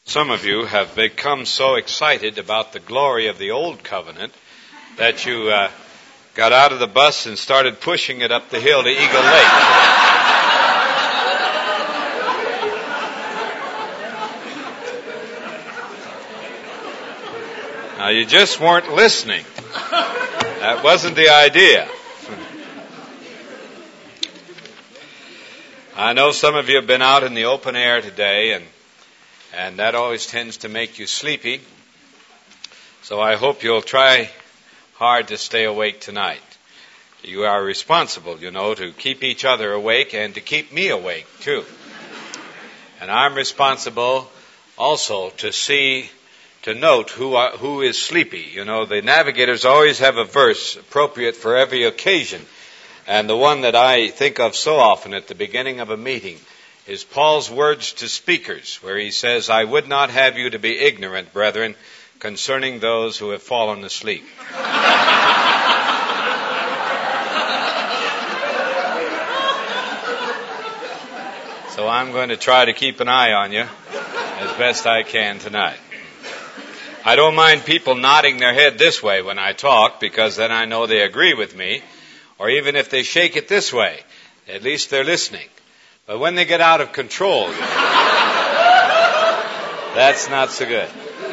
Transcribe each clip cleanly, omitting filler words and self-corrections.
Some of you have become so excited about the glory of the old covenant that you got out of the bus and started pushing it up the hill to Eagle Lake. Now, you just weren't listening. That wasn't the idea. I know some of you have been out in the open air today, and that always tends to make you sleepy. So I hope you'll try hard to stay awake tonight. You are responsible, to keep each other awake and to keep me awake, too. And I'm responsible also to note who is sleepy. The navigators always have a verse appropriate for every occasion. And the one that I think of so often at the beginning of a meeting is Paul's words to speakers, where he says, "I would not have you to be ignorant, brethren, concerning those who have fallen asleep." So I'm going to try to keep an eye on you as best I can tonight. I don't mind people nodding their head this way when I talk, because then I know they agree with me. Or even if they shake it this way, at least they're listening. But when they get out of control, that's not so good.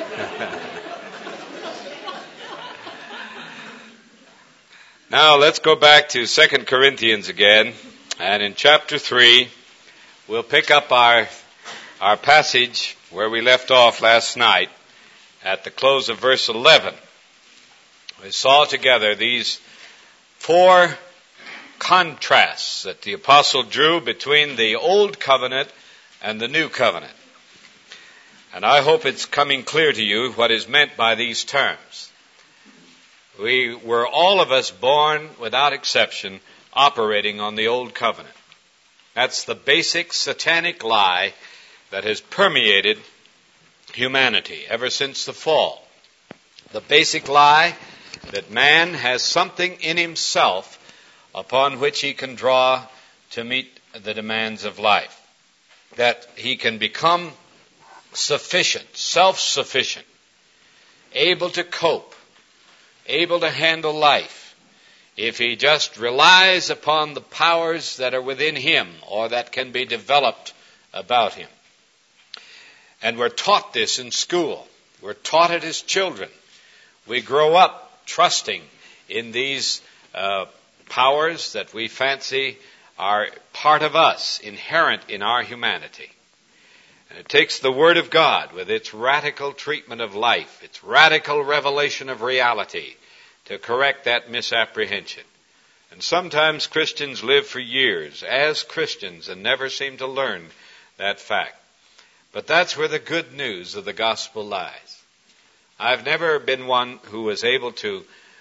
Now let's go back to 2 Corinthians again. And in chapter 3, we'll pick up our passage where we left off last night at the close of verse 11. We saw together these 4 contrasts that the apostle drew between the old covenant and the new covenant. And I hope it's coming clear to you what is meant by these terms. We were all of us born without exception operating on the old covenant. That's the basic satanic lie that has permeated humanity ever since the fall. The basic lie that man has something in himself upon which he can draw to meet the demands of life. That he can become sufficient, self-sufficient, able to cope, able to handle life, if he just relies upon the powers that are within him or that can be developed about him. And we're taught this in school. We're taught it as children. We grow up trusting in these powers that we fancy are part of us, inherent in our humanity. And it takes the Word of God with its radical treatment of life, its radical revelation of reality, to correct that misapprehension. And sometimes Christians live for years as Christians and never seem to learn that fact. But that's where the good news of the gospel lies. I've never been one who was able to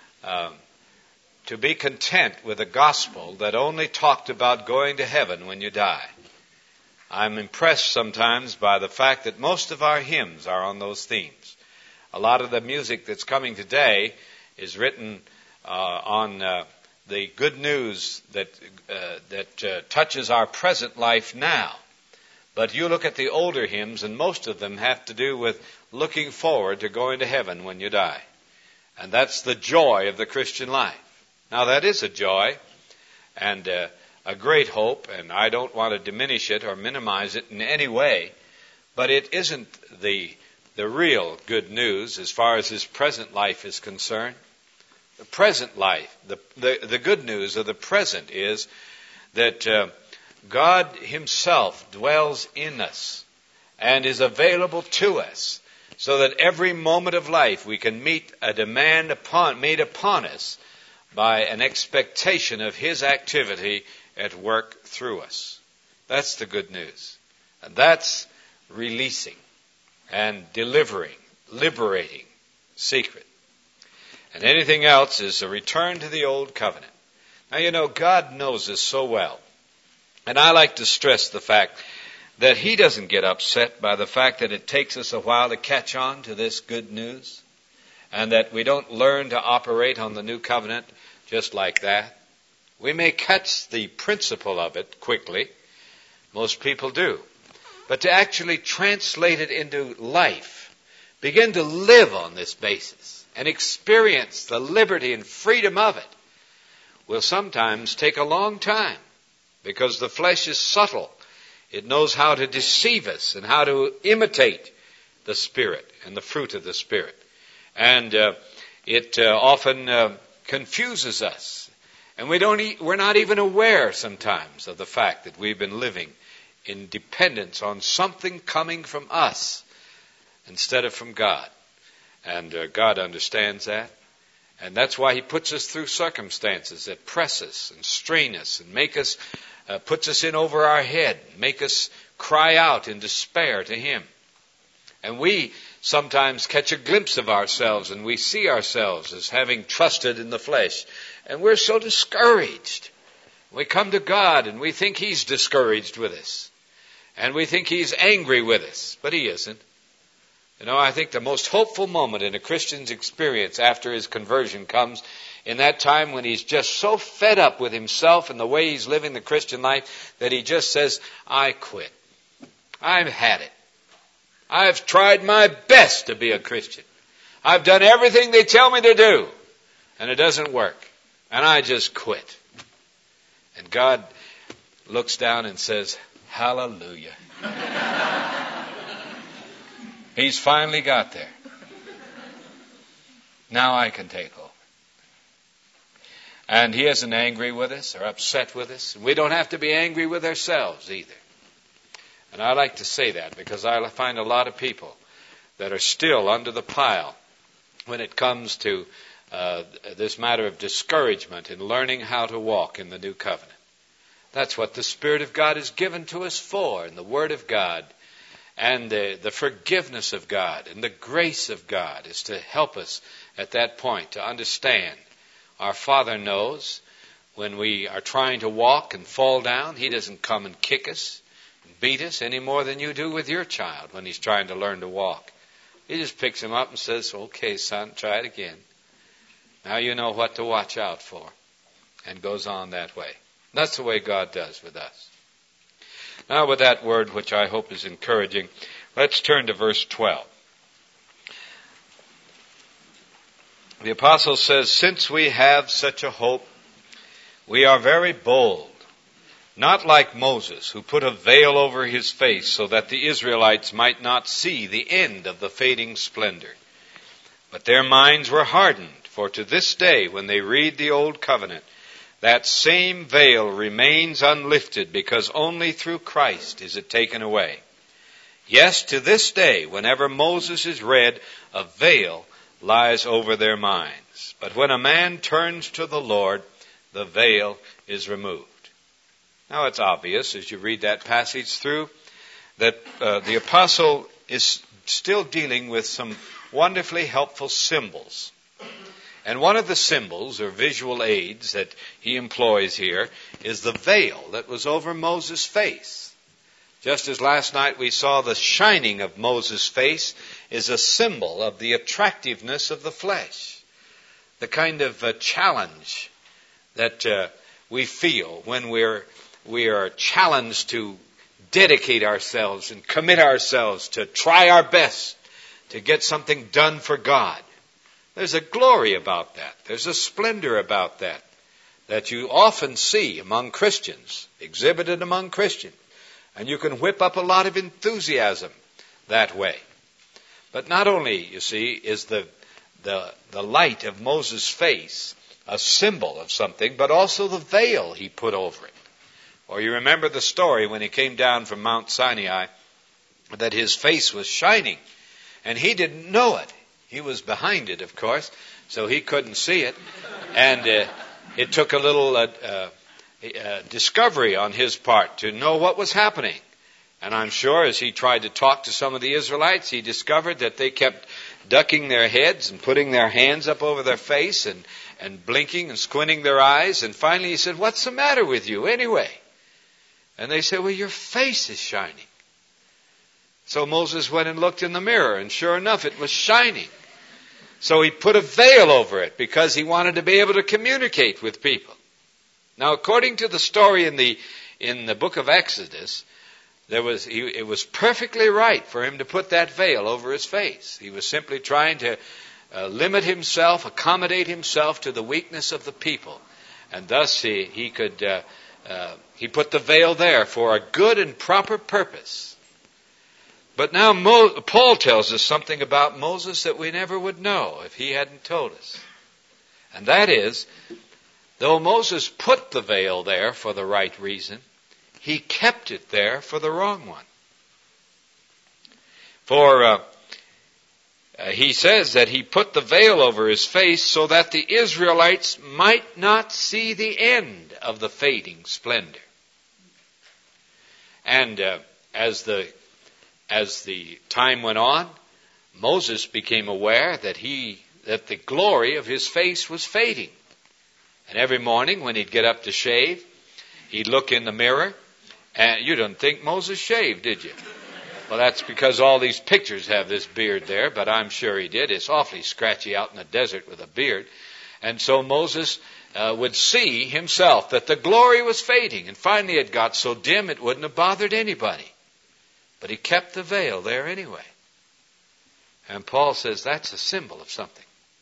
be content with a gospel that only talked about going to heaven when you die. I'm impressed sometimes by the fact that most of our hymns are on those themes. A lot of the music that's coming today is written on the good news that touches our present life now. But you look at the older hymns, and most of them have to do with looking forward to going to heaven when you die. And that's the joy of the Christian life. Now, that is a joy and a great hope, and I don't want to diminish it or minimize it in any way, but it isn't the real good news as far as his present life is concerned. The present life, the good news of the present is that God himself dwells in us and is available to us, so that every moment of life we can meet a demand made upon us by an expectation of his activity at work through us. That's the good news. And that's releasing and delivering, liberating, secret. And anything else is a return to the old covenant. Now, God knows us so well. And I like to stress the fact that he doesn't get upset by the fact that it takes us a while to catch on to this good news, and that we don't learn to operate on the new covenant just like that. We may catch the principle of it quickly. Most people do. but to actually translate it into life, begin to live on this basis, and experience the liberty and freedom of it, will sometimes take a long time, because the flesh is subtle. It knows how to deceive us and how to imitate the Spirit and the fruit of the Spirit. And it often confuses us. And we're not even aware sometimes of the fact that we've been living in dependence on something coming from us instead of from God. And God understands that. And that's why He puts us through circumstances that press us and strain us and make us, puts us in over our head, make us cry out in despair to Him. And we sometimes catch a glimpse of ourselves and we see ourselves as having trusted in the flesh. And we're so discouraged. We come to God and we think He's discouraged with us. And we think He's angry with us. But He isn't. You know, I think the most hopeful moment in a Christian's experience after his conversion comes in that time when he's just so fed up with himself and the way he's living the Christian life that he just says, I quit. I've had it. I've tried my best to be a Christian. I've done everything they tell me to do, and it doesn't work. And I just quit. And God looks down and says, hallelujah. He's finally got there. Now I can take over. And He isn't angry with us or upset with us. We don't have to be angry with ourselves either. And I like to say that because I find a lot of people that are still under the pile when it comes to this matter of discouragement in learning how to walk in the new covenant. That's what the Spirit of God is given to us for in the Word of God. And the forgiveness of God and the grace of God is to help us at that point to understand. Our Father knows when we are trying to walk and fall down, He doesn't come and kick us and beat us any more than you do with your child when he's trying to learn to walk. He just picks him up and says, okay, son, try it again. Now you know what to watch out for. And goes on that way. That's the way God does with us. Now with that word, which I hope is encouraging, let's turn to verse 12. The apostle says, since we have such a hope, we are very bold, not like Moses, who put a veil over his face so that the Israelites might not see the end of the fading splendor. But their minds were hardened, for to this day, when they read the Old Covenant, that same veil remains unlifted because only through Christ is it taken away. Yes, to this day, whenever Moses is read, a veil lies over their minds. But when a man turns to the Lord, the veil is removed. Now it's obvious as you read that passage through that the apostle is still dealing with some wonderfully helpful symbols. And one of the symbols or visual aids that he employs here is the veil that was over Moses' face. Just as last night we saw the shining of Moses' face is a symbol of the attractiveness of the flesh. The kind of challenge that we feel when we are challenged to dedicate ourselves and commit ourselves to try our best to get something done for God. There's a glory about that. There's a splendor about that you often see among Christians, exhibited among Christians. And you can whip up a lot of enthusiasm that way. But not only, you see, is the light of Moses' face a symbol of something, but also the veil he put over it. Or you remember the story when he came down from Mount Sinai, that his face was shining, and he didn't know it. He was behind it, of course, so he couldn't see it. And it took a little discovery on his part to know what was happening. And I'm sure as he tried to talk to some of the Israelites, he discovered that they kept ducking their heads and putting their hands up over their face and blinking and squinting their eyes. And finally he said, what's the matter with you anyway? And they said, well, your face is shining. So Moses went and looked in the mirror, and sure enough, it was shining. So he put a veil over it because he wanted to be able to communicate with people. Now, according to the story in the book of Exodus, it was perfectly right for him to put that veil over his face. He was simply trying to limit himself, accommodate himself to the weakness of the people. And thus he put the veil there for a good and proper purpose. But now Paul tells us something about Moses that we never would know if he hadn't told us. And that is, though Moses put the veil there for the right reason, he kept it there for the wrong one. For he says that he put the veil over his face so that the Israelites might not see the end of the fading splendor. And as the time went on, Moses became aware that the glory of his face was fading. And every morning when he'd get up to shave, he'd look in the mirror, and you didn't think Moses shaved, did you? Well, that's because all these pictures have this beard there, but I'm sure he did. It's awfully scratchy out in the desert with a beard. And so Moses would see himself that the glory was fading, and finally it got so dim it wouldn't have bothered anybody. But he kept the veil there anyway. And Paul says that's a symbol of something.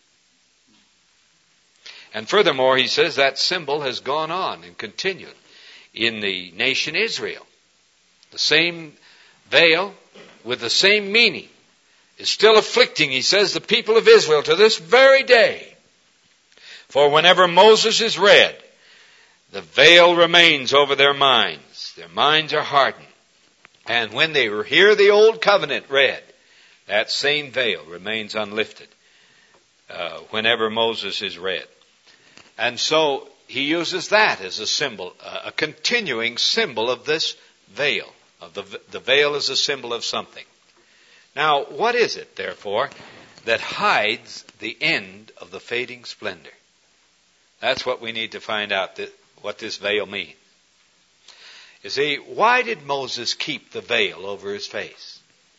And furthermore, he says that symbol has gone on and continued in the nation Israel. The same veil with the same meaning is still afflicting, he says, the people of Israel to this very day. For whenever Moses is read, the veil remains over their minds. Their minds are hardened. And when they hear the old covenant read, that same veil remains unlifted whenever Moses is read. And so he uses that as a symbol, a continuing symbol of this veil. The veil is a symbol of something. Now, what is it, therefore, that hides the end of the fading splendor? That's what we need to find out, what this veil means. You see, why did Moses keep the veil over his face?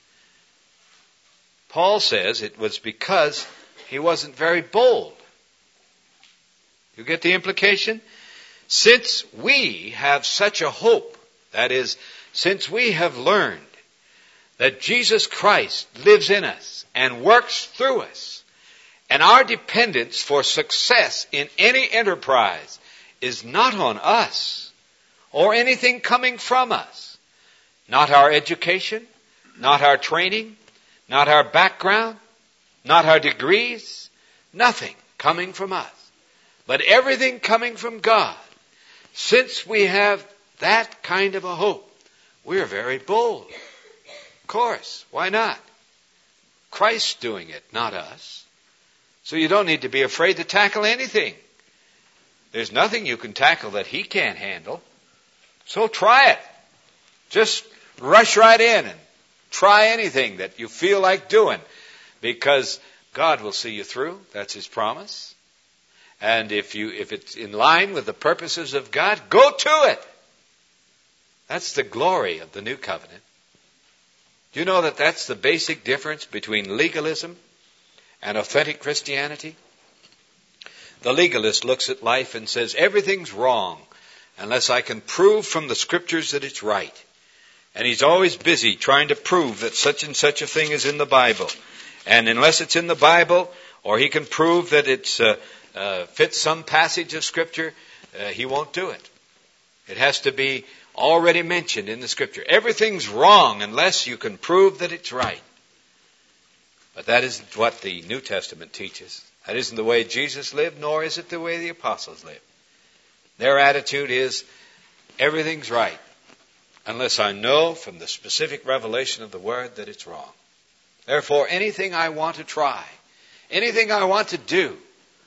Paul says it was because he wasn't very bold. You get the implication? Since we have such a hope, that is, since we have learned that Jesus Christ lives in us and works through us, and our dependence for success in any enterprise is not on us or anything coming from us, not our education, not our training, not our background, not our degrees, nothing coming from us, but everything coming from God. Since we have that kind of a hope, we're very bold. Of course, why not? Christ's doing it, not us. So you don't need to be afraid to tackle anything. There's nothing you can tackle that he can't handle. So try it. Just rush right in and try anything that you feel like doing, because God will see you through. That's his promise. And if it's in line with the purposes of God, go to it. That's the glory of the new covenant. Do you know that that's the basic difference between legalism and authentic Christianity? The legalist looks at life and says, everything's wrong unless I can prove from the scriptures that it's right. And he's always busy trying to prove that such and such a thing is in the Bible. And unless it's in the Bible, or he can prove that it fits some passage of Scripture, he won't do it. It has to be already mentioned in the Scripture. Everything's wrong unless you can prove that it's right. But that isn't what the New Testament teaches. That isn't the way Jesus lived, nor is it the way the apostles lived. Their attitude is, everything's right, unless I know from the specific revelation of the Word that it's wrong. Therefore, anything I want to try, anything I want to do,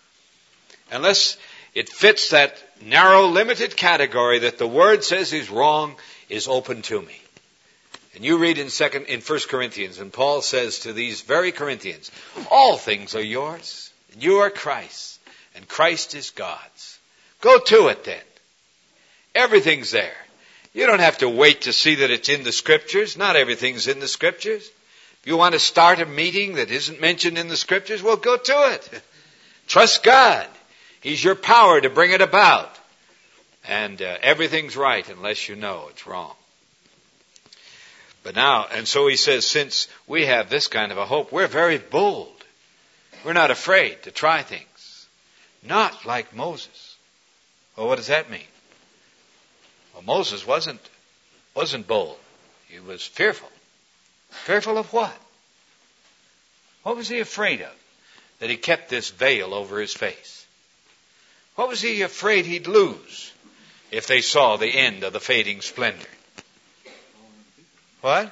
unless it fits that narrow, limited category that the Word says is wrong, is open to me. And you read in 1 Corinthians, and Paul says to these very Corinthians, all things are yours, and you are Christ's, and Christ is God's. Go to it then. Everything's there. You don't have to wait to see that it's in the Scriptures. Not everything's in the Scriptures. If you want to start a meeting that isn't mentioned in the Scriptures, well, go to it. Trust God. He's your power to bring it about. And everything's right unless you know it's wrong. But now, and so he says, since we have this kind of a hope, we're very bold. We're not afraid to try things. Not like Moses. Well, what does that mean? Well, Moses wasn't bold. He was fearful. Fearful of what? What was he afraid of? That he kept this veil over his face. What was he afraid he'd lose if they saw the end of the fading splendor? What?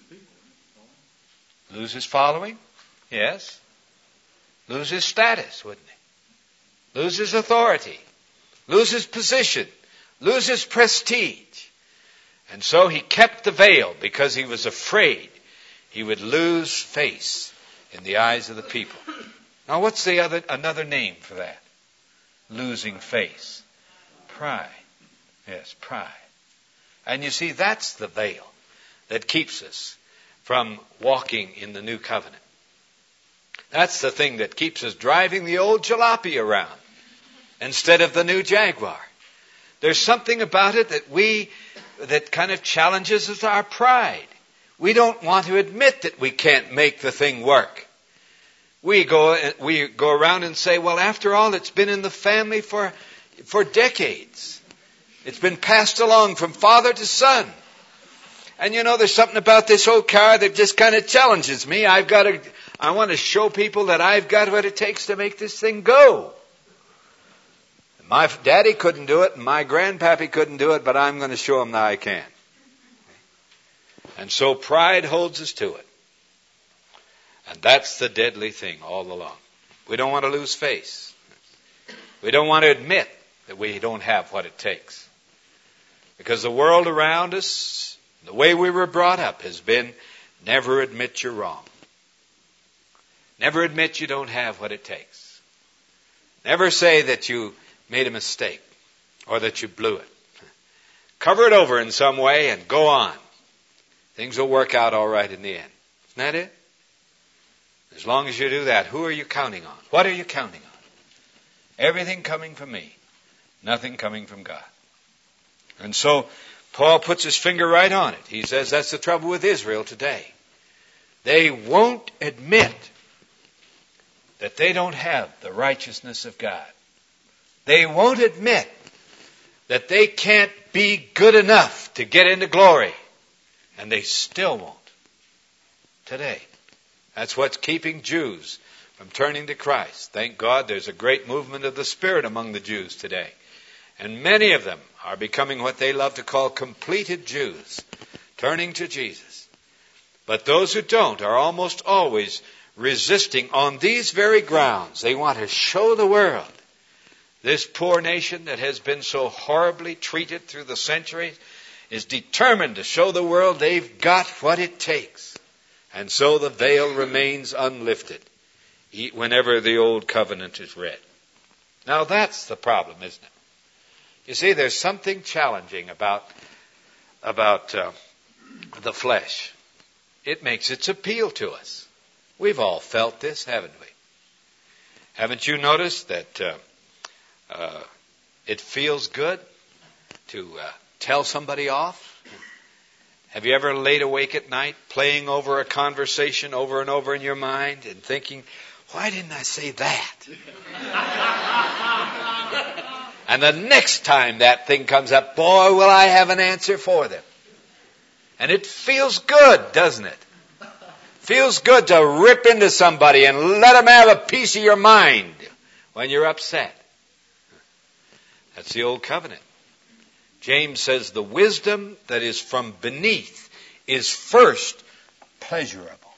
Lose his following? Yes. Lose his status, wouldn't he? Lose his authority. Lose his position. Lose his prestige. And so he kept the veil because he was afraid he would lose face in the eyes of the people. Now what's another name for that? Losing face. Pride. Yes, pride. And you see, that's the veil that keeps us from walking in the new covenant. That's the thing that keeps us driving the old jalopy around instead of the new Jaguar. There's something about it that kind of challenges us, our pride. We don't want to admit that we can't make the thing work. We go around and say, well, after all, it's been in the family for decades. It's been passed along from father to son. And you know, there's something about this old car that just kind of challenges me. I want to show people that I've got what it takes to make this thing go. My daddy couldn't do it, and my grandpappy couldn't do it, but I'm going to show them that I can. And so pride holds us to it. And that's the deadly thing all along. We don't want to lose face. We don't want to admit that we don't have what it takes. Because the world around us, the way we were brought up, has been never admit you're wrong. Never admit you don't have what it takes. Never say that you made a mistake or that you blew it. Cover it over in some way and go on. Things will work out all right in the end. Isn't that it? As long as you do that, who are you counting on? What are you counting on? Everything coming from me. Nothing coming from God. And so Paul puts his finger right on it. He says that's the trouble with Israel today. They won't admit that they don't have the righteousness of God. They won't admit that they can't be good enough to get into glory. And they still won't. Today. That's what's keeping Jews from turning to Christ. Thank God there's a great movement of the Spirit among the Jews today. And many of them are becoming what they love to call completed Jews, turning to Jesus. But those who don't are almost always resisting on these very grounds. They want to show the world this poor nation that has been so horribly treated through the centuries is determined to show the world they've got what it takes. And so the veil remains unlifted whenever the old covenant is read. Now that's the problem, isn't it? You see, there's something challenging about the flesh. It makes its appeal to us. We've all felt this, haven't we? Haven't you noticed that it feels good to tell somebody off? Have you ever laid awake at night playing over a conversation over and over in your mind and thinking, why didn't I say that? And the next time that thing comes up, boy, will I have an answer for them. And it feels good, doesn't it? Feels good to rip into somebody and let them have a piece of your mind when you're upset. That's the old covenant. James says the wisdom that is from beneath is first pleasurable,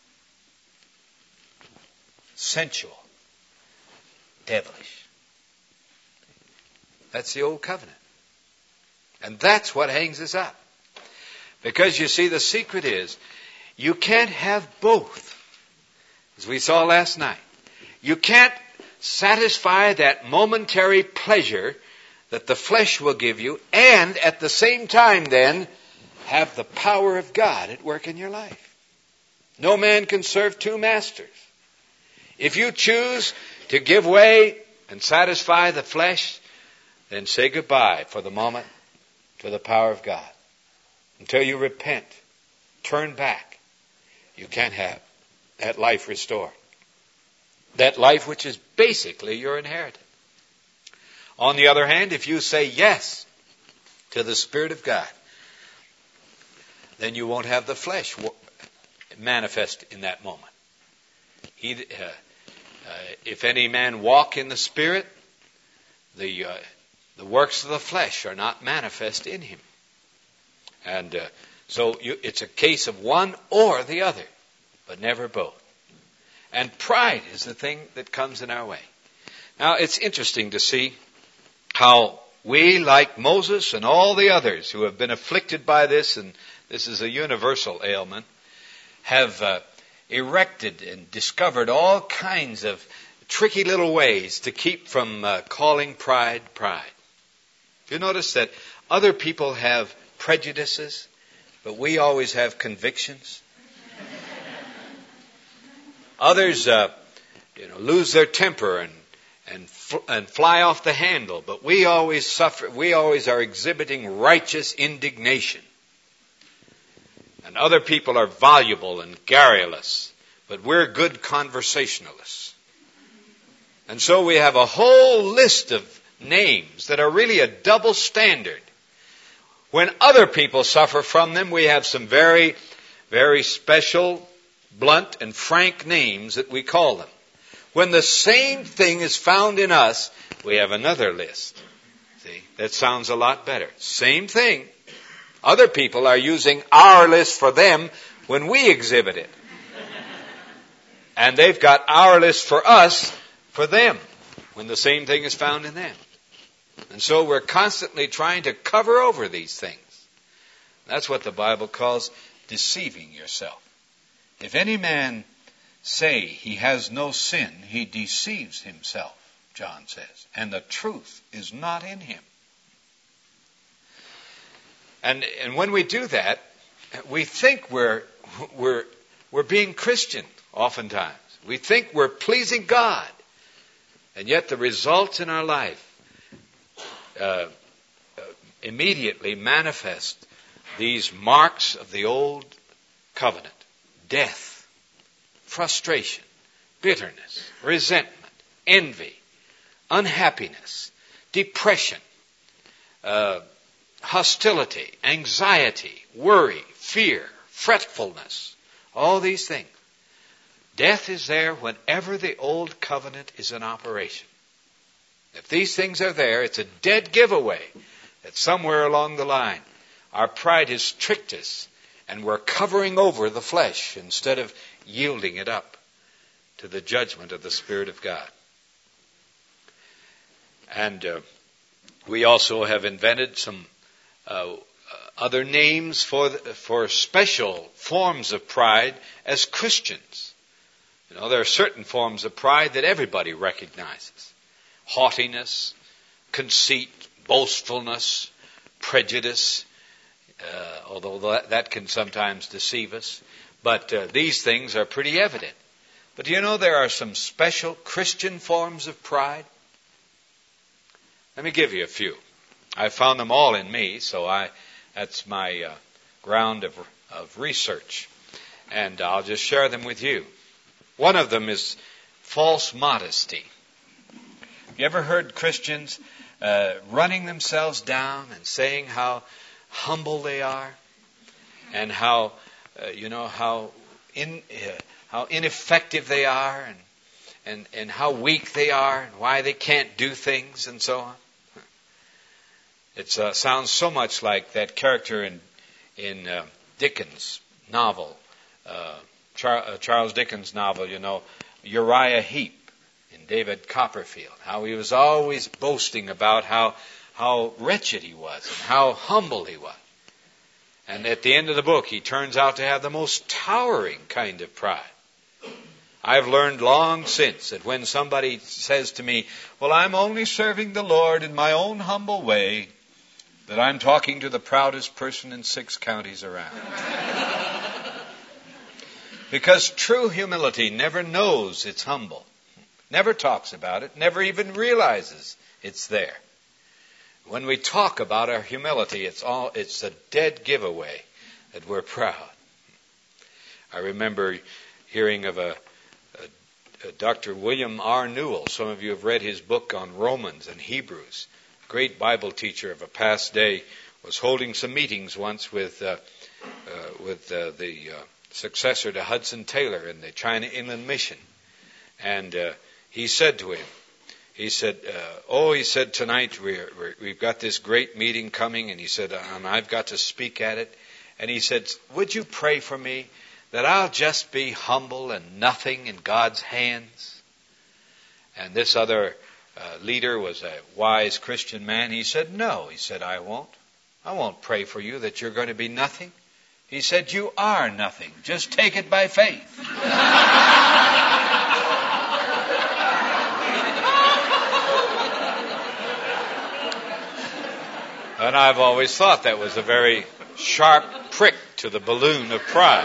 sensual, devilish. That's the old covenant. And that's what hangs us up. Because you see, the secret is you can't have both. As we saw last night. You can't satisfy that momentary pleasure that the flesh will give you, and at the same time then, have the power of God at work in your life. No man can serve two masters. If you choose to give way and satisfy the flesh, then say goodbye for the moment to the power of God. Until you repent, turn back, you can't have that life restored. That life which is basically your inheritance. On the other hand, if you say yes to the Spirit of God, then you won't have the flesh manifest in that moment. If any man walk in the Spirit, the works of the flesh are not manifest in him. And so it's a case of one or the other, but never both. And pride is the thing that comes in our way. Now, it's interesting to see how we, like Moses and all the others who have been afflicted by this, and this is a universal ailment, have erected and discovered all kinds of tricky little ways to keep from calling pride, pride. You notice that other people have prejudices, but we always have convictions. Others, lose their temper and fly off the handle, but we always suffer. We always are exhibiting righteous indignation. And other people are voluble and garrulous, but we're good conversationalists. And so we have a whole list of names that are really a double standard. When other people suffer from them, we have some very, very special, blunt and frank names that we call them. When the same thing is found in us, we have another list. See, that sounds a lot better. Same thing. Other people are using our list for them when we exhibit it. And they've got our list for us for them when the same thing is found in them. And so we're constantly trying to cover over these things. That's what the Bible calls deceiving yourself. If any man say he has no sin, he deceives himself, John says, and the truth is not in him. And when we do that, we think we're being Christian oftentimes. We think we're pleasing God. And yet the results in our life immediately manifest these marks of the old covenant. Death, frustration, bitterness, resentment, envy, unhappiness, depression, hostility, anxiety, worry, fear, fretfulness, all these things. Death is there whenever the old covenant is in operation. If these things are there, it's a dead giveaway that somewhere along the line our pride has tricked us and we're covering over the flesh instead of yielding it up to the judgment of the Spirit of God. And we also have invented some other names for special forms of pride as Christians. There are certain forms of pride that everybody recognizes. Haughtiness, conceit, boastfulness, prejudice, although that can sometimes deceive us. But these things are pretty evident. But do you know there are some special Christian forms of pride? Let me give you a few. I found them all in me, so that's my ground of research. And I'll just share them with you. One of them is false modesty. Have you ever heard Christians running themselves down and saying how humble they are and how ineffective they are and how weak they are and why they can't do things and so on? It sounds so much like that character in Dickens' novel, Charles Dickens' novel, Uriah Heep in David Copperfield, how he was always boasting about how wretched he was and how humble he was. And at the end of the book, he turns out to have the most towering kind of pride. I've learned long since that when somebody says to me, well, I'm only serving the Lord in my own humble way, that I'm talking to the proudest person in 6 counties around. Because true humility never knows it's humble, never talks about it, never even realizes it's there. When we talk about our humility, it's a dead giveaway that we're proud. I remember hearing of a Dr. William R. Newell. Some of you have read his book on Romans and Hebrews. Great Bible teacher of a past day, was holding some meetings once with the successor to Hudson Taylor in the China Inland Mission. And he said to him, he said, tonight we've got this great meeting coming, and he said, and I've got to speak at it. And he said, would you pray for me that I'll just be humble and nothing in God's hands? And this other leader was a wise Christian man. He said, no. He said, I won't pray for you that you're going to be nothing. He said, you are nothing. Just take it by faith. And I've always thought that was a very sharp prick to the balloon of pride.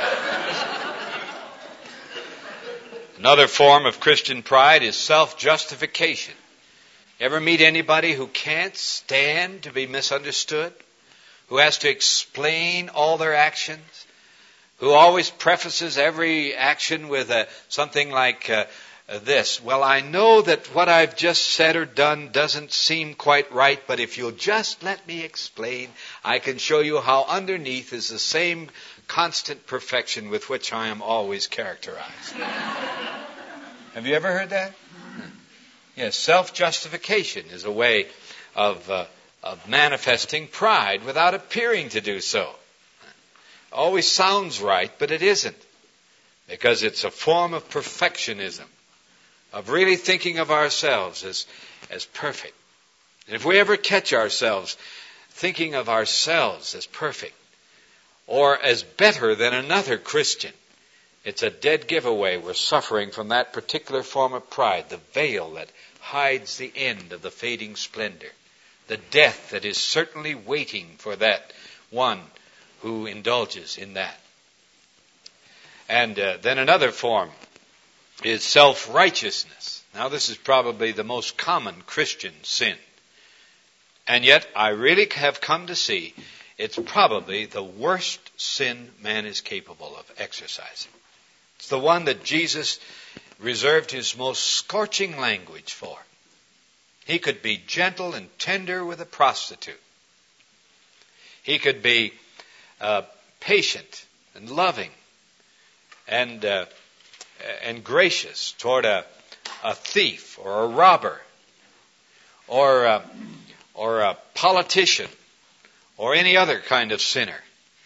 Another form of Christian pride is self-justification. Ever meet anybody who can't stand to be misunderstood? Who has to explain all their actions? Who always prefaces every action with something like this: well, I know that what I've just said or done doesn't seem quite right, but if you'll just let me explain, I can show you how underneath is the same constant perfection with which I am always characterized. Have you ever heard that? Yes, self-justification is a way of manifesting pride without appearing to do so. Always sounds right, but it isn't, because it's a form of perfectionism, of really thinking of ourselves as perfect. And if we ever catch ourselves thinking of ourselves as perfect or as better than another Christian, it's a dead giveaway we're suffering from that particular form of pride, the veil that hides the end of the fading splendor, the death that is certainly waiting for that one who indulges in that. And then another form is self-righteousness. Now, this is probably the most common Christian sin. And yet, I really have come to see it's probably the worst sin man is capable of exercising. It's the one that Jesus reserved his most scorching language for. He could be gentle and tender with a prostitute. He could be patient and loving and gracious toward a thief or a robber or a politician or any other kind of sinner.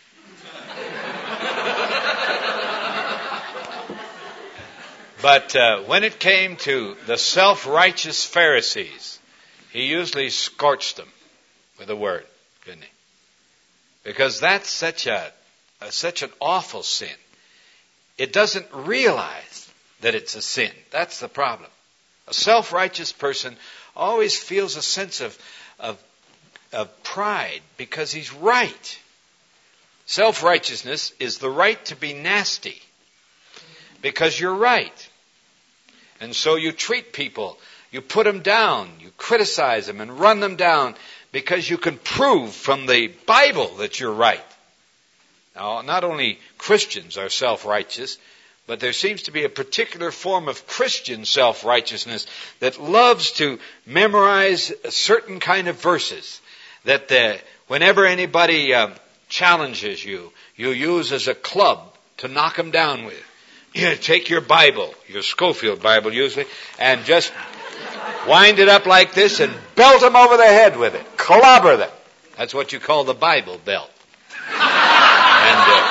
But when it came to the self-righteous Pharisees, he usually scorched them with a word, didn't he? Because that's such an awful sin. It doesn't realize that it's a sin. That's the problem. A self-righteous person always feels a sense of pride because he's right. Self-righteousness is the right to be nasty because you're right. And so you treat people, you put them down, you criticize them and run them down because you can prove from the Bible that you're right. Now, not only Christians are self-righteous, but there seems to be a particular form of Christian self-righteousness that loves to memorize a certain kind of verses that whenever anybody challenges you, you use as a club to knock them down with. You take your Bible, your Schofield Bible usually, and just wind it up like this and belt them over the head with it. Clobber them. That's what you call the Bible belt. And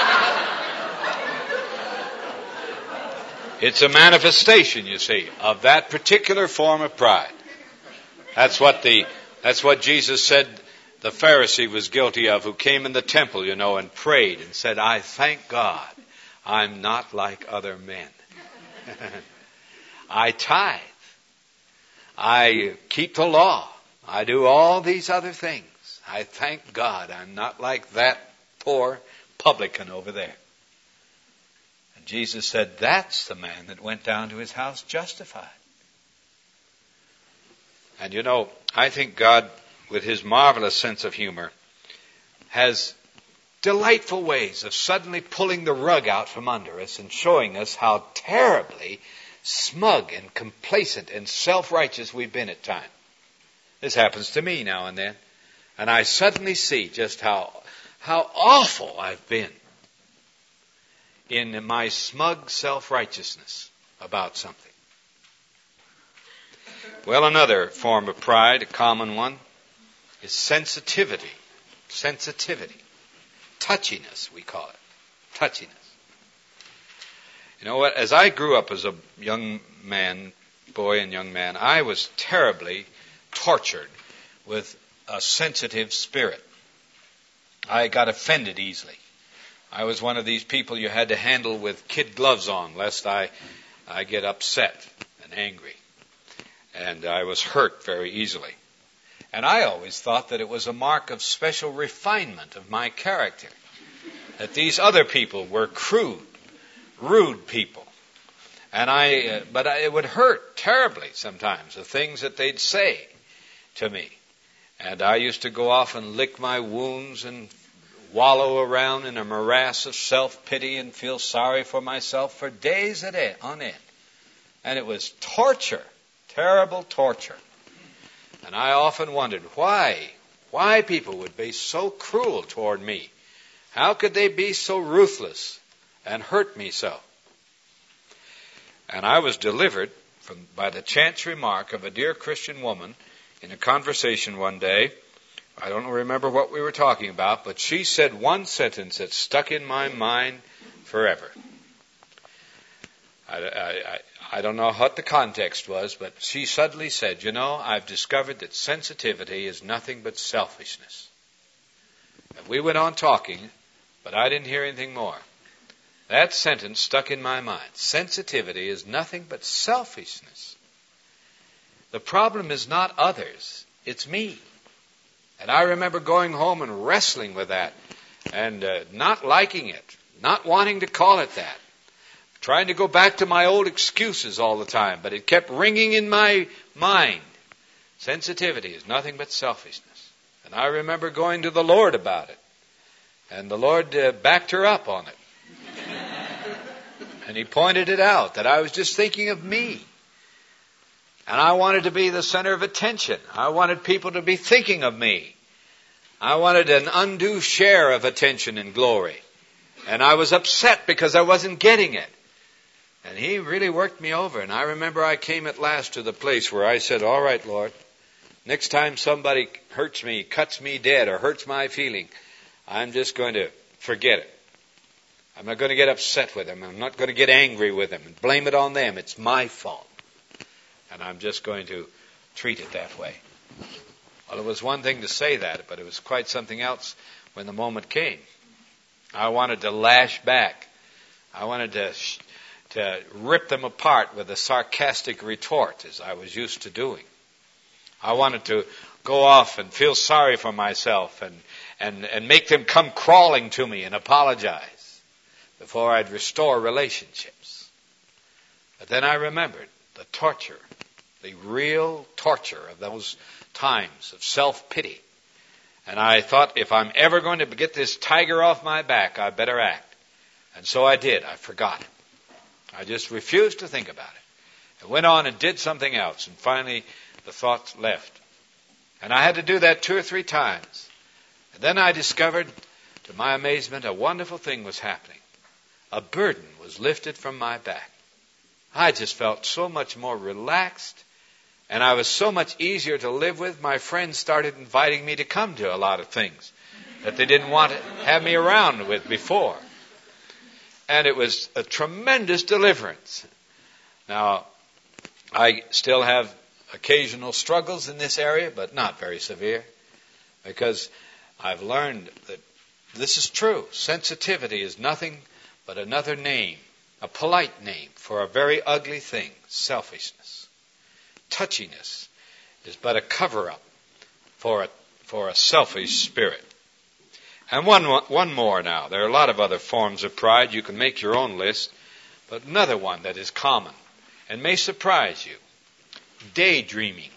it's a manifestation, you see, of that particular form of pride. That's what Jesus said the Pharisee was guilty of, who came in the temple, and prayed and said, I thank God I'm not like other men. I tithe. I keep the law. I do all these other things. I thank God I'm not like that poor publican over there. And Jesus said, that's the man that went down to his house justified. And I think God, with his marvelous sense of humor, has delightful ways of suddenly pulling the rug out from under us and showing us how terribly smug and complacent and self-righteous we've been at times. This happens to me now and then. And I suddenly see just how awful I've been in my smug self-righteousness about something. Well, another form of pride, a common one, is sensitivity. Sensitivity. Touchiness, we call it. Touchiness. You know what? As I grew up as a young man, boy and young man, I was terribly tortured with a sensitive spirit. I got offended easily. I was one of these people you had to handle with kid gloves on, lest I get upset and angry. And I was hurt very easily. And I always thought that it was a mark of special refinement of my character, that these other people were crude, rude people. And it would hurt terribly sometimes, the things that they'd say to me. And I used to go off and lick my wounds and wallow around in a morass of self-pity and feel sorry for myself for days on end. And it was torture, terrible torture. And I often wondered why people would be so cruel toward me. How could they be so ruthless and hurt me so? And I was delivered by the chance remark of a dear Christian woman in a conversation one day. I don't remember what we were talking about, but she said one sentence that stuck in my mind forever. I don't know what the context was, but she suddenly said, "You know, I've discovered that sensitivity is nothing but selfishness." And we went on talking, but I didn't hear anything more. That sentence stuck in my mind. Sensitivity is nothing but selfishness. The problem is not others, it's me. And I remember going home and wrestling with that and not liking it, not wanting to call it that, trying to go back to my old excuses all the time, but it kept ringing in my mind. Sensitivity is nothing but selfishness. And I remember going to the Lord about it, and the Lord backed her up on it. And He pointed it out, that I was just thinking of me. And I wanted to be the center of attention. I wanted people to be thinking of me. I wanted an undue share of attention and glory. And I was upset because I wasn't getting it. And He really worked me over. And I remember I came at last to the place where I said, "All right, Lord, next time somebody hurts me, cuts me dead, or hurts my feeling, I'm just going to forget it. I'm not going to get upset with them. I'm not going to get angry with them and blame it on them. It's my fault. And I'm just going to treat it that way." Well, it was one thing to say that, but it was quite something else when the moment came. I wanted to lash back. I wanted to rip them apart with a sarcastic retort, as I was used to doing. I wanted to go off and feel sorry for myself and make them come crawling to me and apologize before I'd restore relationships. But then I remembered the torture, the real torture of those times of self-pity. And I thought, if I'm ever going to get this tiger off my back, I better act. And so I did. I forgot it. I just refused to think about it. I went on and did something else, and finally the thoughts left. And I had to do that 2 or 3 times. And then I discovered, to my amazement, a wonderful thing was happening. A burden was lifted from my back. I just felt so much more relaxed, and I was so much easier to live with. My friends started inviting me to come to a lot of things that they didn't want to have me around with before. And it was a tremendous deliverance. Now, I still have occasional struggles in this area, but not very severe, because I've learned that this is true. Sensitivity is nothing but another name, a polite name for a very ugly thing, selfishness. Touchiness is but a cover-up for a selfish spirit. And one more now. There are a lot of other forms of pride. You can make your own list. But another one that is common and may surprise you. Daydreaming.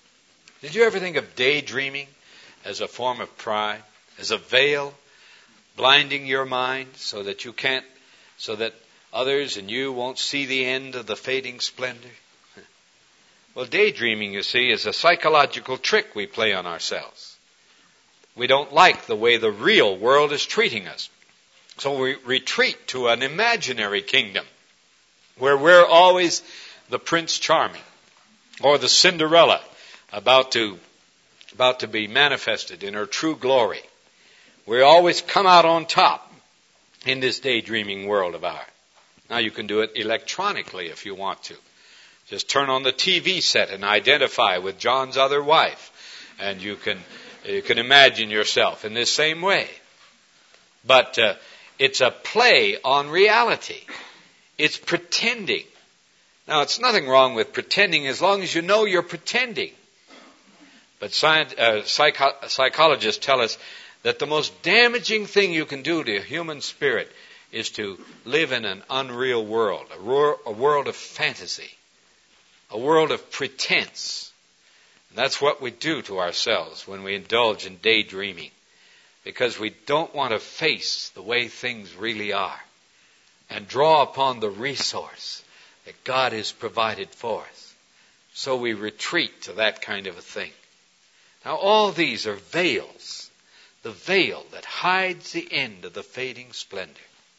Did you ever think of daydreaming as a form of pride? As a veil blinding your mind so that others and you won't see the end of the fading splendor? Well, daydreaming, you see, is a psychological trick we play on ourselves. We don't like the way the real world is treating us. So we retreat to an imaginary kingdom where we're always the Prince Charming or the Cinderella about to be manifested in her true glory. We always come out on top in this daydreaming world of ours. Now you can do it electronically if you want to. Just turn on the TV set and identify with John's other wife. And you can imagine yourself in this same way. But it's a play on reality. It's pretending. Now, it's nothing wrong with pretending as long as you know you're pretending. But psychologists tell us that the most damaging thing you can do to a human spirit is to live in an unreal world, a world of fantasy, a world of pretense. And that's what we do to ourselves when we indulge in daydreaming, because we don't want to face the way things really are and draw upon the resource that God has provided for us. So we retreat to that kind of a thing. Now, all these are veils, the veil that hides the end of the fading splendor.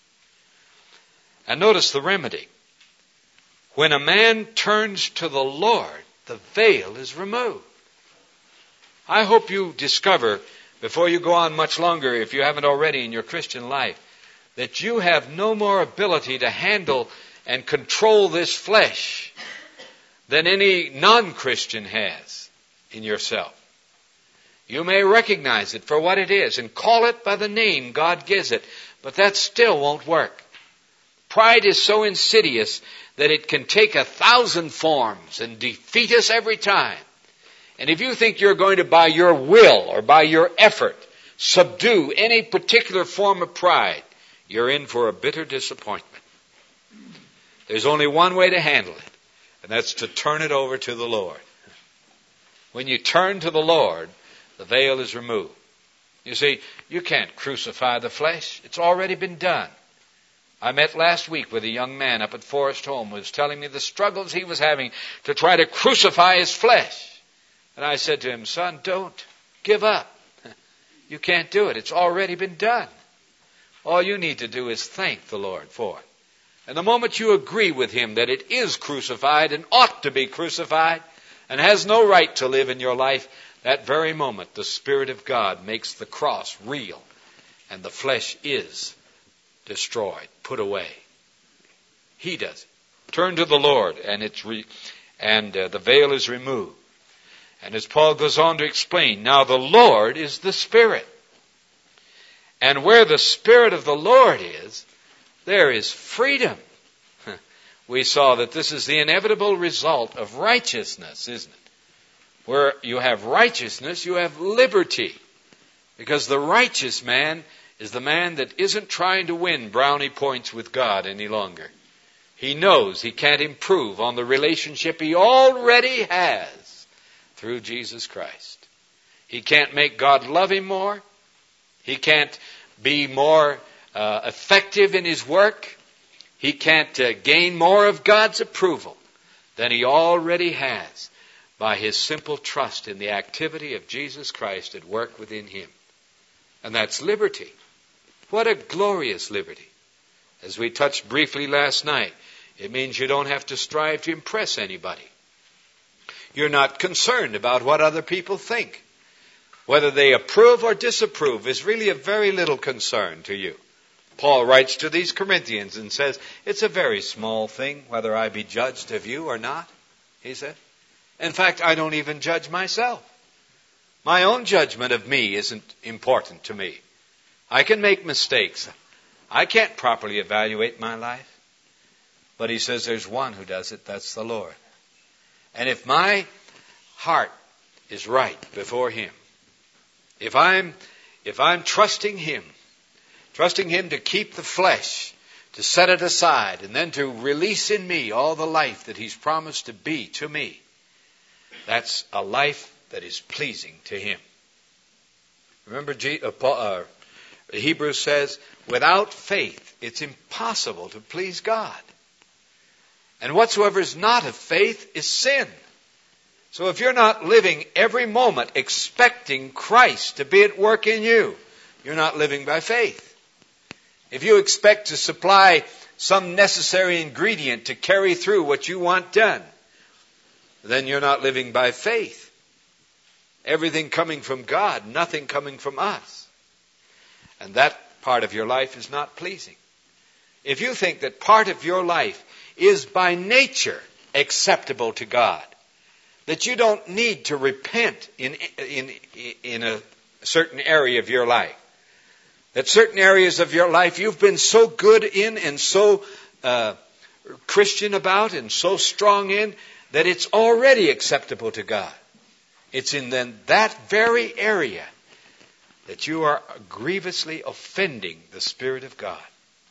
And notice the remedy. When a man turns to the Lord, the veil is removed. I hope you discover, before you go on much longer, if you haven't already in your Christian life, that you have no more ability to handle and control this flesh than any non-Christian has in yourself. You may recognize it for what it is and call it by the name God gives it, but that still won't work. Pride is so insidious that it can take 1,000 forms and defeat us every time. And if you think you're going to, by your will or by your effort, subdue any particular form of pride, you're in for a bitter disappointment. There's only one way to handle it, and that's to turn it over to the Lord. When you turn to the Lord, the veil is removed. You see, you can't crucify the flesh. It's already been done. I met last week with a young man up at Forest Home who was telling me the struggles he was having to try to crucify his flesh. And I said to him, son, don't give up. You can't do it. It's already been done. All you need to do is thank the Lord for it. And the moment you agree with Him that it is crucified and ought to be crucified and has no right to live in your life, that very moment the Spirit of God makes the cross real and the flesh is destroyed, put away. He does it. Turn to the Lord and the veil is removed. And as Paul goes on to explain, now the Lord is the Spirit. And where the Spirit of the Lord is, there is freedom. We saw that this is the inevitable result of righteousness, isn't it? Where you have righteousness, you have liberty. Because the righteous man is the man that isn't trying to win brownie points with God any longer. He knows he can't improve on the relationship he already has through Jesus Christ. He can't make God love him more. He can't be more effective in his work. He can't gain more of God's approval than he already has by his simple trust in the activity of Jesus Christ at work within him. And that's liberty. What a glorious liberty. As we touched briefly last night, it means you don't have to strive to impress anybody. You're not concerned about what other people think. Whether they approve or disapprove is really of very little concern to you. Paul writes to these Corinthians and says, it's a very small thing whether I be judged of you or not, he said. In fact, I don't even judge myself. My own judgment of me isn't important to me. I can make mistakes. I can't properly evaluate my life. But he says there's one who does it, that's the Lord. And if my heart is right before Him, if I'm trusting Him to keep the flesh, to set it aside, and then to release in me all the life that He's promised to be to me, that's a life that is pleasing to Him. Remember Hebrews says, without faith, it's impossible to please God. And whatsoever is not of faith is sin. So if you're not living every moment expecting Christ to be at work in you, you're not living by faith. If you expect to supply some necessary ingredient to carry through what you want done, then you're not living by faith. Everything coming from God, nothing coming from us. And that part of your life is not pleasing. If you think that part of your life is by nature acceptable to God, that you don't need to repent in a certain area of your life, that certain areas of your life you've been so good in and so Christian about and so strong in that it's already acceptable to God. It's in then that very area that you are grievously offending the Spirit of God.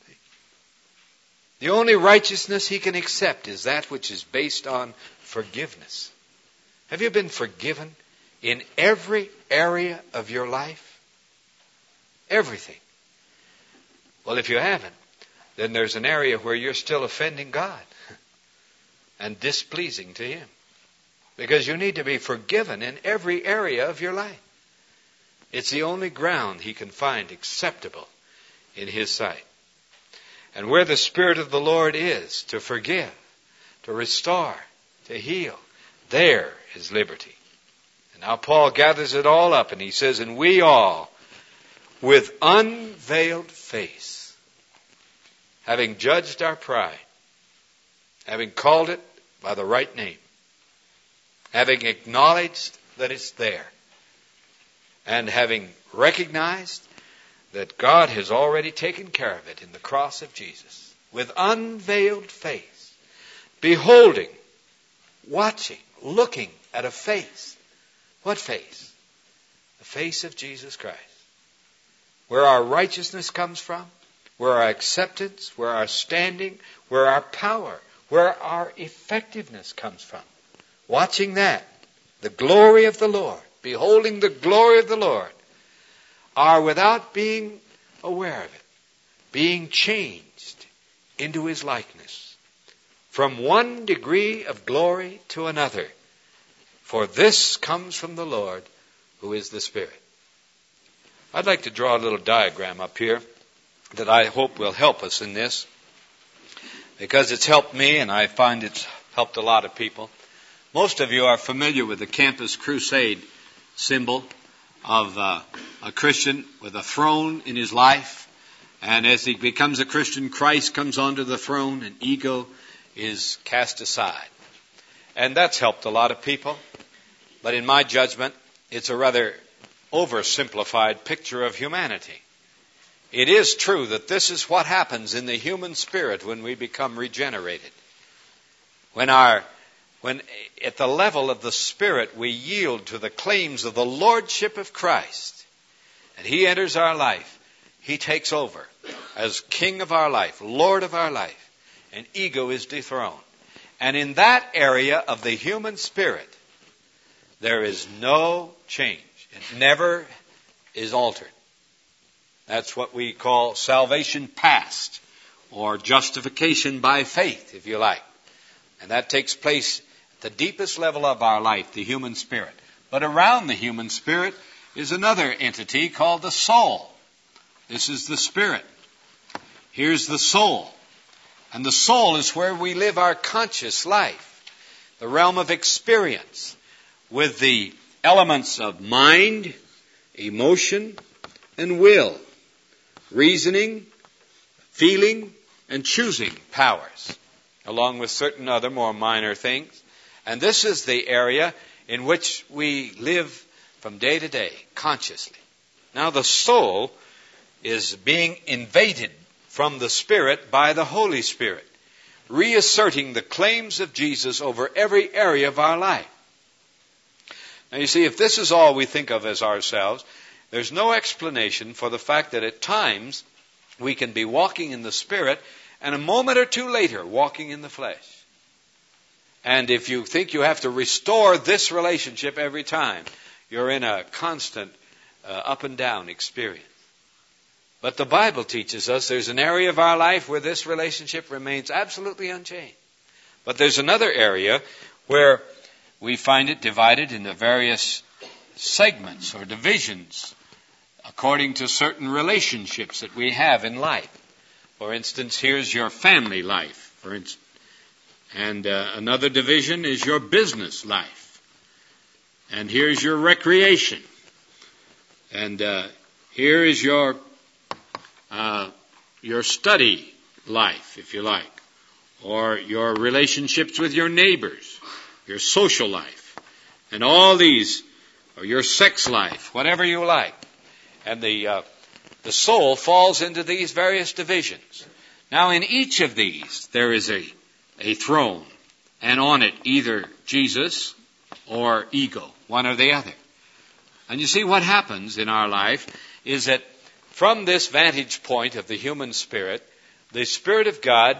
The only righteousness He can accept is that which is based on forgiveness. Have you been forgiven in every area of your life? Everything. Well, if you haven't, then there's an area where you're still offending God and displeasing to Him. Because you need to be forgiven in every area of your life. It's the only ground He can find acceptable in His sight. And where the Spirit of the Lord is to forgive, to restore, to heal, there is liberty. And now Paul gathers it all up and he says, and we all, with unveiled face, having judged our pride, having called it by the right name, having acknowledged that it's there, and having recognized that God has already taken care of it in the cross of Jesus, with unveiled face, beholding, watching, looking at a face. What face? The face of Jesus Christ. Where our righteousness comes from, where our acceptance, where our standing, where our power, where our effectiveness comes from. Watching that, the glory of the Lord, beholding the glory of the Lord, are without being aware of it, being changed into His likeness, from one degree of glory to another. For this comes from the Lord, who is the Spirit. I'd like to draw a little diagram up here that I hope will help us in this, because it's helped me and I find it's helped a lot of people. Most of you are familiar with the Campus Crusade symbol of a Christian with a throne in his life. And as he becomes a Christian, Christ comes onto the throne and ego is cast aside. And that's helped a lot of people. But in my judgment, it's a rather oversimplified picture of humanity. It is true that this is what happens in the human spirit when we become regenerated. When at the level of the Spirit we yield to the claims of the Lordship of Christ, and He enters our life, He takes over as King of our life, Lord of our life, and ego is dethroned. And in that area of the human spirit, there is no change. It never is altered. That's what we call salvation past, or justification by faith, if you like. And that takes place at the deepest level of our life, the human spirit. But around the human spirit is another entity called the soul. This is the spirit. Here's the soul. And the soul is where we live our conscious life, the realm of experience, with the elements of mind, emotion, and will, reasoning, feeling, and choosing powers, along with certain other more minor things. And this is the area in which we live from day to day, consciously. Now the soul is being invaded from the Spirit by the Holy Spirit, reasserting the claims of Jesus over every area of our life. Now you see, if this is all we think of as ourselves, there's no explanation for the fact that at times we can be walking in the Spirit and a moment or two later walking in the flesh. And if you think you have to restore this relationship every time, you're in a constant up and down experience. But the Bible teaches us there's an area of our life where this relationship remains absolutely unchanged. But there's another area where we find it divided into various segments or divisions according to certain relationships that we have in life. For instance, here's your family life, for instance. And another division is your business life. And here's your recreation. And here is your study life, if you like, or your relationships with your neighbors, your social life, and all these, or your sex life, whatever you like. And the soul falls into these various divisions. Now, in each of these, there is a throne, and on it either Jesus or ego, one or the other. And you see, what happens in our life is that from this vantage point of the human spirit, the Spirit of God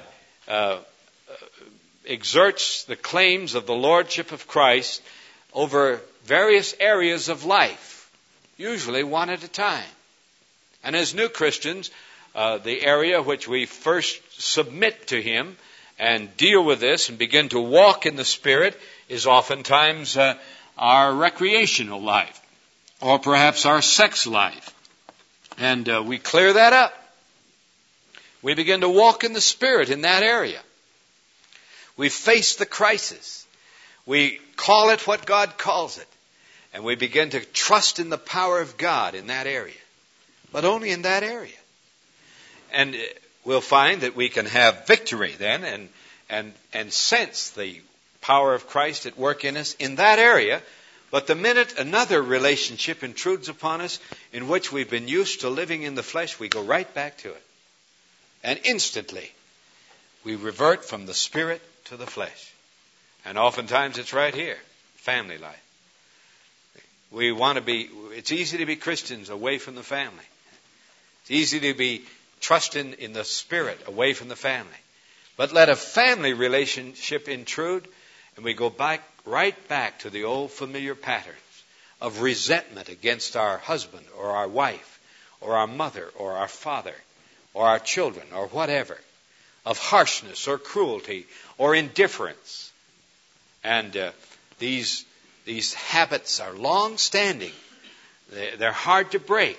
exerts the claims of the Lordship of Christ over various areas of life, usually one at a time. And as new Christians, the area which we first submit to Him and deal with this and begin to walk in the Spirit is oftentimes our recreational life, or perhaps our sex life. And we clear that up. We begin to walk in the Spirit in that area. We face the crisis. We call it what God calls it. And we begin to trust in the power of God in that area. But only in that area. And we'll find that we can have victory then and sense the power of Christ at work in us in that area. But the minute another relationship intrudes upon us in which we've been used to living in the flesh, we go right back to it. And instantly, we revert from the spirit to the flesh. And oftentimes it's right here, family life. It's easy to be Christians away from the family. It's easy to be trusting in the Spirit away from the family. But let a family relationship intrude, and we go right back to the old familiar patterns of resentment against our husband or our wife or our mother or our father or our children or whatever, of harshness or cruelty or indifference. And these habits are long-standing. They're hard to break.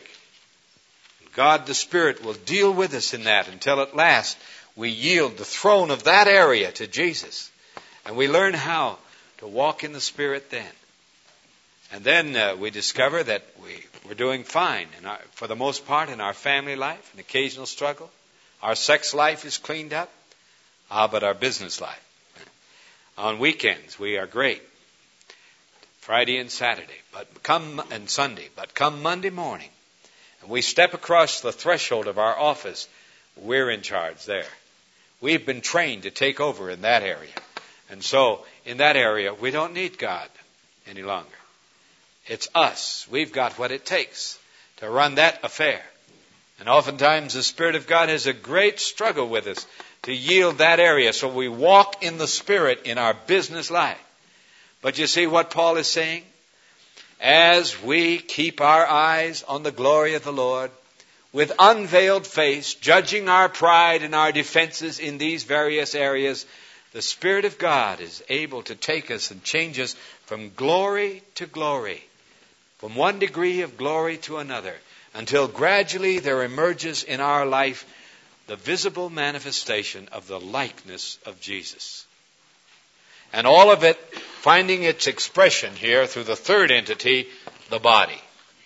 God the Spirit will deal with us in that until at last we yield the throne of that area to Jesus. And we learn how to walk in the Spirit then. And then we discover that we're doing fine, for the most part, in our family life, an occasional struggle. Our sex life is cleaned up. But our business life. On weekends, we are great. Friday and Saturday, and Sunday. But come Monday morning, and we step across the threshold of our office, we're in charge there. We've been trained to take over in that area. And so, in that area, we don't need God any longer. It's us. We've got what it takes to run that affair. And oftentimes, the Spirit of God has a great struggle with us to yield that area. So we walk in the Spirit in our business life. But you see what Paul is saying? As we keep our eyes on the glory of the Lord, with unveiled face, judging our pride and our defenses in these various areas, the Spirit of God is able to take us and change us from glory to glory, from one degree of glory to another, until gradually there emerges in our life the visible manifestation of the likeness of Jesus. And all of it finding its expression here through the third entity, the body.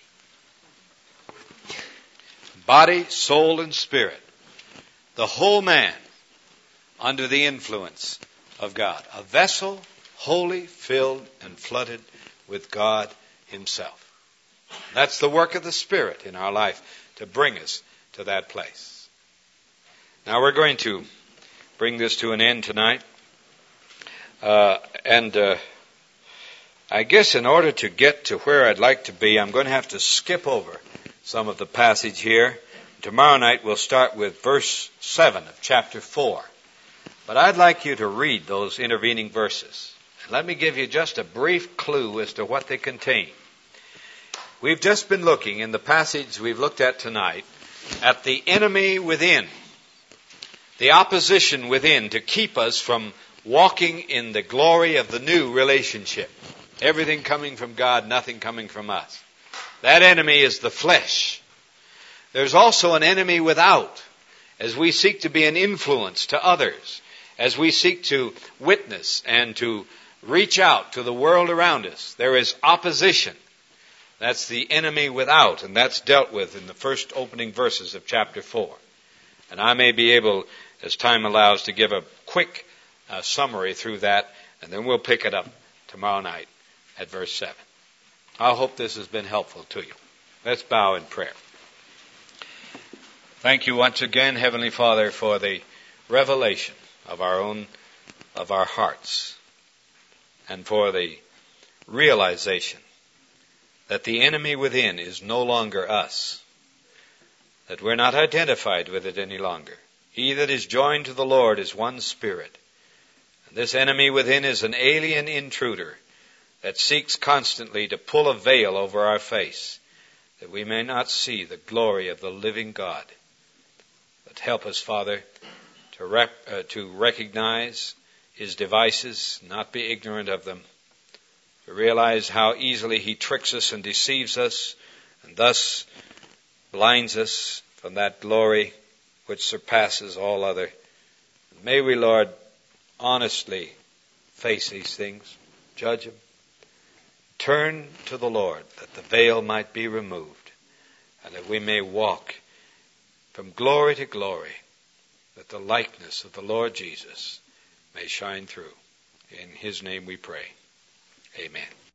Body, soul, and spirit. The whole man under the influence of God. A vessel wholly filled and flooded with God Himself. That's the work of the Spirit in our life to bring us to that place. Now we're going to bring this to an end tonight. I guess in order to get to where I'd like to be, I'm going to have to skip over some of the passage here. Tomorrow night we'll start with verse 7 of chapter 4. But I'd like you to read those intervening verses. And let me give you just a brief clue as to what they contain. We've just been looking in the passage we've looked at tonight at the enemy within, the opposition within, to keep us from walking in the glory of the new relationship. Everything coming from God, nothing coming from us. That enemy is the flesh. There's also an enemy without, as we seek to be an influence to others, as we seek to witness and to reach out to the world around us. There is opposition. That's the enemy without, and that's dealt with in the first opening verses of chapter 4. And I may be able, as time allows, to give a quick summary through that, and then we'll pick it up tomorrow night at verse 7. I hope this has been helpful to you. Let's bow in prayer. Thank you once again, Heavenly Father, for the revelation of our hearts, and for the realization that the enemy within is no longer us, that we're not identified with it any longer. He that is joined to the Lord is one spirit. And this enemy within is an alien intruder that seeks constantly to pull a veil over our face, that we may not see the glory of the living God. But help us, Father, to recognize his devices, not be ignorant of them, to realize how easily he tricks us and deceives us, and thus blinds us from that glory which surpasses all other. May we, Lord, honestly face these things, judge them, turn to the Lord that the veil might be removed, and that we may walk from glory to glory, that the likeness of the Lord Jesus may shine through. In his name we pray. Amen.